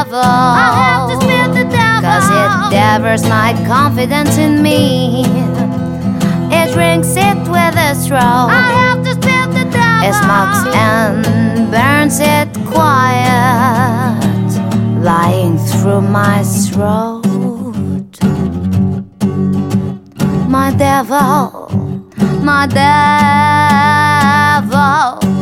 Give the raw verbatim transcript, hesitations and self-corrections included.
devil. I have to spit the devil, 'cause it devers my confidence in me. It drinks it with a straw. I have to spit the devil. It smokes and burns it quiet, lying through my throat. My devil, my devil,